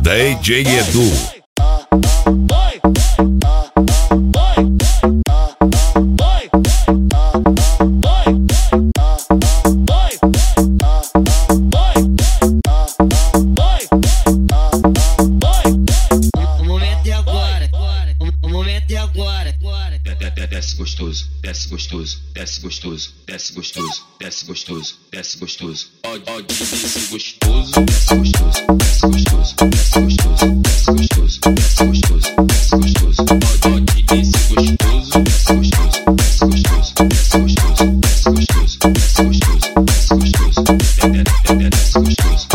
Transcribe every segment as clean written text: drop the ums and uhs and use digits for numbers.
DJ Edu. Desce gostoso, desce gostoso, desce gostoso, desce gostoso, desce gostoso, desce gostoso. Pode descer gostoso, desce gostoso, desce gostoso, desce gostoso, desce gostoso, desce gostoso, desce gostoso. Pode descer gostoso, desce gostoso, desce gostoso, desce gostoso, desce gostoso, desce gostoso, desce gostoso, desce gostoso.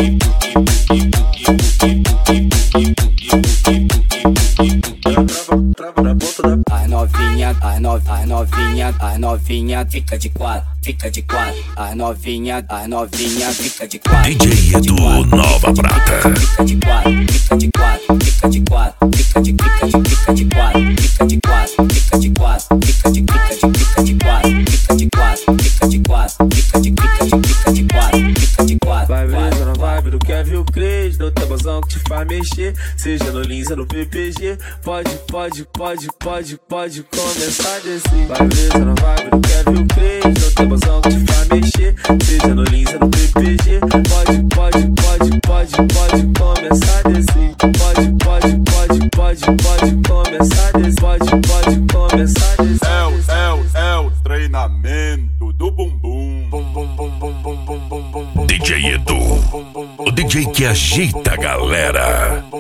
As novinha fica de quatro, fica de quatro. As novinha fica de quatro. DJ Edu, Nova Prata. Fica de quatro, fica de quatro, fica de quatro, fica de quatro, fica de quatro, fica de quatro, fica de quatro, fica de quatro, fica de quatro, fica de quatro, fica de quatro, fica de quatro. Vai brisa na vibe do Kevin Cres, do tabuzão que te faz mexer, seja no Lins ou no PPG. Pode começar a descer. Vai brisa na vibe do Kevin Cres, do tabuzão que te faz mexer, seja no Lins ou no PPG. Pode começar a descer. Pode começar a descer. Pode começar a descer. É o treinamento do bumbum. DJ Edu, o DJ que ajeita a galera.